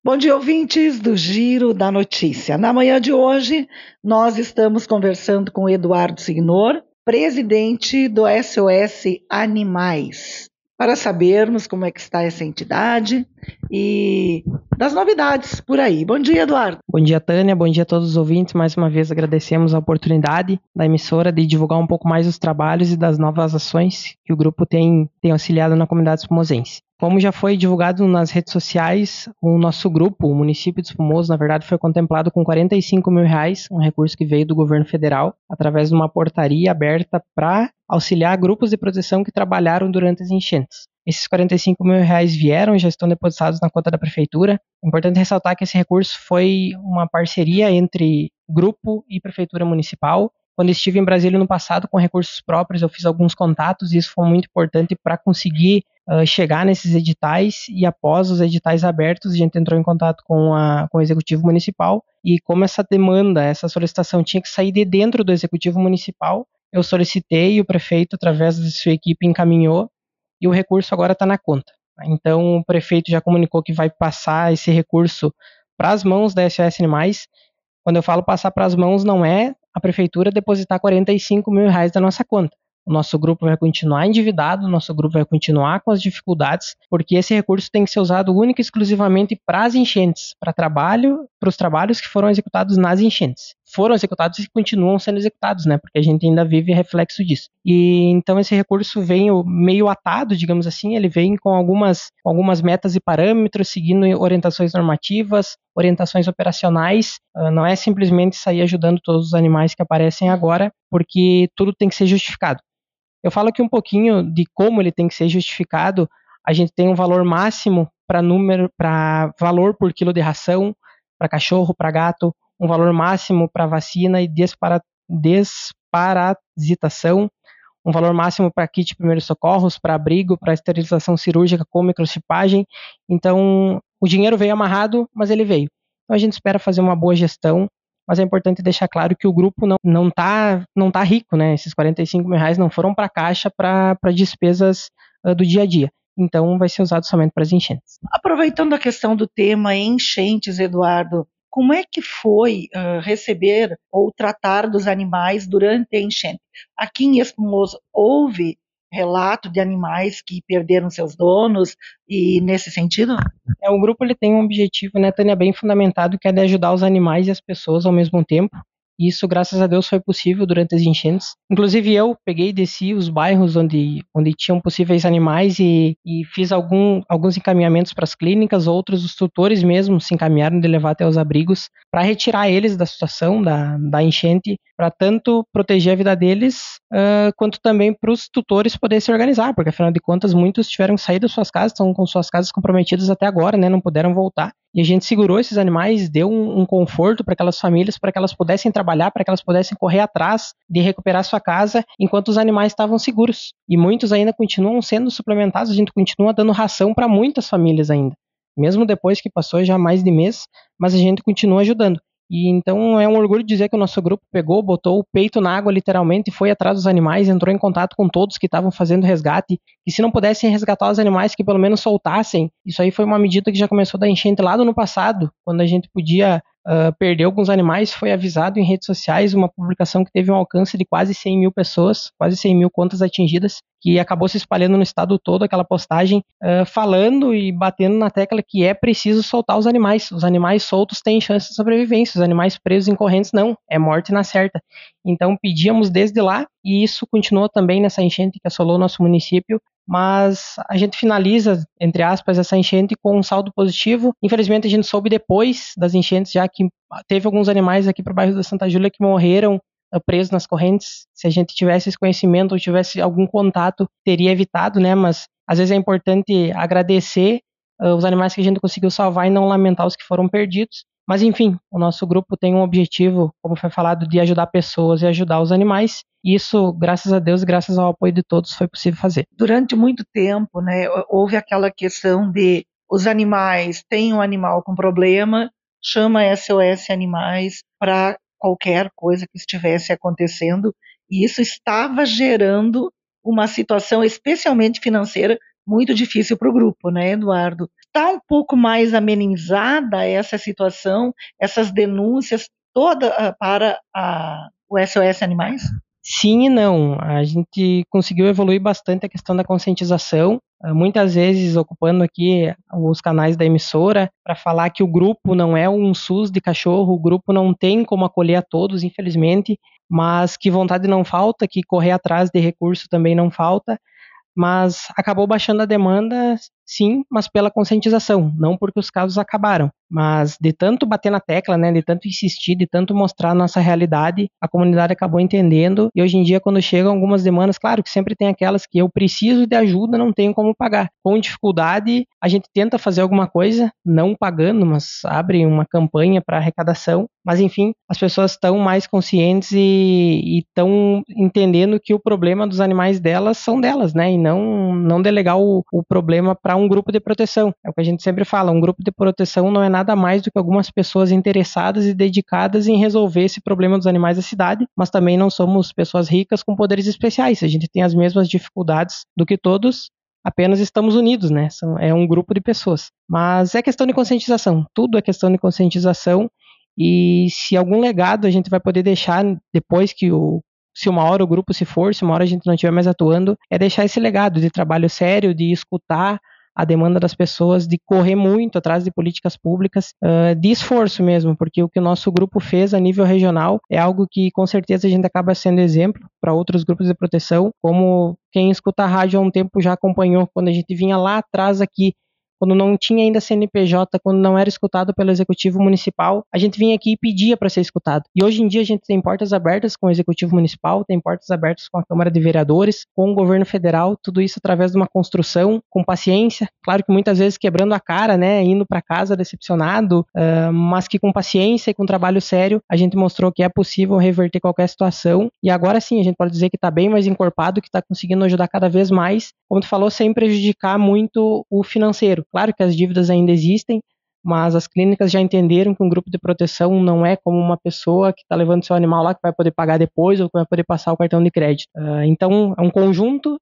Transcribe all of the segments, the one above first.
Bom dia, ouvintes do Giro da Notícia. Na manhã de hoje, nós estamos conversando com o Eduardo Signor, presidente do SOS Animais, para sabermos como é que está essa entidade e das novidades por aí. Bom dia, Eduardo. Bom dia, Tânia. Bom dia a todos os ouvintes. Mais uma vez agradecemos a oportunidade da emissora de divulgar um pouco mais os trabalhos e das novas ações que o grupo tem auxiliado na comunidade espumosense. Como já foi divulgado nas redes sociais, o nosso grupo, o município de Espumoso, na verdade, foi contemplado com R$45 mil, um recurso que veio do governo federal, através de uma portaria aberta para auxiliar grupos de proteção que trabalharam durante as enchentes. Esses R$45 mil vieram e já estão depositados na conta da prefeitura. É importante ressaltar que esse recurso foi uma parceria entre grupo e prefeitura municipal. Quando estive em Brasília no passado com recursos próprios, eu fiz alguns contatos e isso foi muito importante para conseguir chegar nesses editais, e após os editais abertos, a gente entrou em contato com o Executivo Municipal, e como essa demanda, essa solicitação tinha que sair de dentro do Executivo Municipal, eu solicitei e o prefeito, através de sua equipe, encaminhou, e o recurso agora está na conta. Então, o prefeito já comunicou que vai passar esse recurso para as mãos da SOS Animais. Quando eu falo passar para as mãos, não é a prefeitura depositar R$45 mil da nossa conta. O nosso grupo vai continuar endividado, o nosso grupo vai continuar com as dificuldades, porque esse recurso tem que ser usado única e exclusivamente para as enchentes, para os trabalhos que foram executados nas enchentes. Foram executados e continuam sendo executados, né? Porque a gente ainda vive reflexo disso. E então esse recurso vem meio atado, digamos assim, ele vem com algumas metas e parâmetros, seguindo orientações normativas, orientações operacionais. Não é simplesmente sair ajudando todos os animais que aparecem agora, porque tudo tem que ser justificado. Eu falo aqui um pouquinho de como ele tem que ser justificado. A gente tem um valor máximo para valor por quilo de ração, para cachorro, para gato, um valor máximo para vacina e desparasitação, um valor máximo para kit de primeiros socorros, para abrigo, para esterilização cirúrgica com microchipagem. Então, o dinheiro veio amarrado, mas ele veio. Então, a gente espera fazer uma boa gestão, mas é importante deixar claro que o grupo não tá rico, né? Esses R$45 mil não foram para a caixa para despesas do dia a dia. Então, vai ser usado somente para as enchentes. Aproveitando a questão do tema enchentes, Eduardo, como é que foi receber ou tratar dos animais durante a enchente? Aqui em Espumoso houve relato de animais que perderam seus donos e nesse sentido? O grupo ele tem um objetivo, né, Tânia, bem fundamentado, que é de ajudar os animais e as pessoas ao mesmo tempo. E isso, graças a Deus, foi possível durante as enchentes. Inclusive, eu peguei e desci os bairros onde tinham possíveis animais e fiz alguns encaminhamentos para as clínicas, outros os tutores mesmo se encaminharam de levar até os abrigos para retirar eles da situação da enchente, para tanto proteger a vida deles, quanto também para os tutores poderem se organizar, porque afinal de contas muitos tiveram que sair das suas casas, estão com suas casas comprometidas até agora, né, não puderam voltar. E a gente segurou esses animais, deu um conforto para aquelas famílias, para que elas pudessem trabalhar, para que elas pudessem correr atrás de recuperar sua casa, enquanto os animais estavam seguros. E muitos ainda continuam sendo suplementados, a gente continua dando ração para muitas famílias ainda. Mesmo depois que passou já mais de mês, mas a gente continua ajudando. E então é um orgulho dizer que o nosso grupo pegou, botou o peito na água literalmente, foi atrás dos animais, entrou em contato com todos que estavam fazendo resgate, e se não pudessem resgatar os animais, que pelo menos soltassem. Isso aí foi uma medida que já começou da enchente lá do ano passado, quando a gente podia perder alguns animais. Foi avisado em redes sociais, uma publicação que teve um alcance de quase 100 mil pessoas, quase 100 mil contas atingidas, que acabou se espalhando no estado todo, aquela postagem falando e batendo na tecla que é preciso soltar os animais. Os animais soltos têm chance de sobrevivência, os animais presos em correntes não, é morte na certa. Então pedíamos desde lá, e isso continuou também nessa enchente que assolou o nosso município, mas a gente finaliza, entre aspas, essa enchente com um saldo positivo. Infelizmente a gente soube depois das enchentes, já que teve alguns animais aqui para o bairro da Santa Júlia que morreram presos nas correntes. Se a gente tivesse esse conhecimento ou tivesse algum contato, teria evitado, né? Mas às vezes é importante agradecer os animais que a gente conseguiu salvar e não lamentar os que foram perdidos. Mas enfim, o nosso grupo tem um objetivo, como foi falado, de ajudar pessoas e ajudar os animais. E isso, graças a Deus, graças ao apoio de todos, foi possível fazer. Durante muito tempo, né, houve aquela questão de os animais, tem um animal com problema, chama SOS Animais para qualquer coisa que estivesse acontecendo, e isso estava gerando uma situação, especialmente financeira, muito difícil para o grupo, né, Eduardo? está um pouco mais amenizada essa situação, essas denúncias toda para o SOS Animais? Sim e não. A gente conseguiu evoluir bastante a questão da conscientização, muitas vezes ocupando aqui os canais da emissora para falar que o grupo não é um SUS de cachorro, o grupo não tem como acolher a todos, infelizmente, mas que vontade não falta, que correr atrás de recurso também não falta. Mas acabou baixando a demanda, sim, mas pela conscientização, não porque os casos acabaram. Mas de tanto bater na tecla, né, de tanto insistir, de tanto mostrar a nossa realidade, a comunidade acabou entendendo. E hoje em dia, quando chegam algumas demandas, claro que sempre tem aquelas que eu preciso de ajuda, não tenho como pagar. Com dificuldade, a gente tenta fazer alguma coisa, não pagando, mas abre uma campanha para arrecadação. Mas enfim, as pessoas estão mais conscientes e estão entendendo que o problema dos animais delas são delas, né? E não delegar o problema para um grupo de proteção. É o que a gente sempre fala, um grupo de proteção não é nada mais do que algumas pessoas interessadas e dedicadas em resolver esse problema dos animais da cidade, mas também não somos pessoas ricas com poderes especiais. A gente tem as mesmas dificuldades do que todos, apenas estamos unidos, né? É um grupo de pessoas. Mas é questão de conscientização, tudo é questão de conscientização. E se algum legado a gente vai poder deixar depois que se uma hora o grupo se for, se uma hora a gente não estiver mais atuando, é deixar esse legado de trabalho sério, de escutar a demanda das pessoas, de correr muito atrás de políticas públicas, de esforço mesmo, porque o que o nosso grupo fez a nível regional é algo que com certeza a gente acaba sendo exemplo para outros grupos de proteção, como quem escuta a rádio há um tempo já acompanhou, quando a gente vinha lá atrás aqui, quando não tinha ainda CNPJ, quando não era escutado pelo Executivo Municipal, a gente vinha aqui e pedia para ser escutado. E hoje em dia a gente tem portas abertas com o Executivo Municipal, tem portas abertas com a Câmara de Vereadores, com o Governo Federal, tudo isso através de uma construção, com paciência, claro que muitas vezes quebrando a cara, né, indo para casa decepcionado, mas que com paciência e com trabalho sério, a gente mostrou que é possível reverter qualquer situação, e agora sim, a gente pode dizer que está bem mais encorpado, que está conseguindo ajudar cada vez mais, como tu falou, sem prejudicar muito o financeiro. Claro que as dívidas ainda existem, mas as clínicas já entenderam que um grupo de proteção não é como uma pessoa que está levando seu animal lá que vai poder pagar depois ou que vai poder passar o cartão de crédito. Então, é um conjunto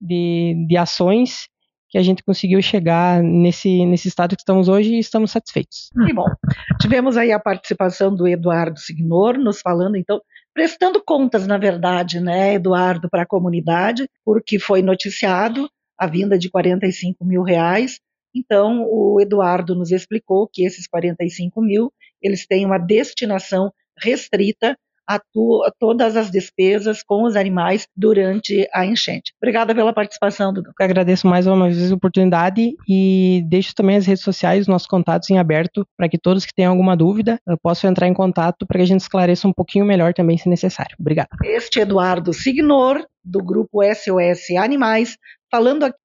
de ações que a gente conseguiu chegar nesse estado que estamos hoje e estamos satisfeitos. Que bom. Tivemos aí a participação do Eduardo Signor, nos falando, então, prestando contas, na verdade, né, Eduardo, para a comunidade, porque foi noticiado a vinda de R$45 mil. Então, o Eduardo nos explicou que esses 45 mil, eles têm uma destinação restrita a todas as despesas com os animais durante a enchente. Obrigada pela participação, Dudu. Eu agradeço mais uma vez a oportunidade e deixo também as redes sociais, nossos contatos em aberto, para que todos que tenham alguma dúvida possam entrar em contato para que a gente esclareça um pouquinho melhor também, se necessário. Obrigado. Este Eduardo Signor, do grupo SOS Animais, falando aqui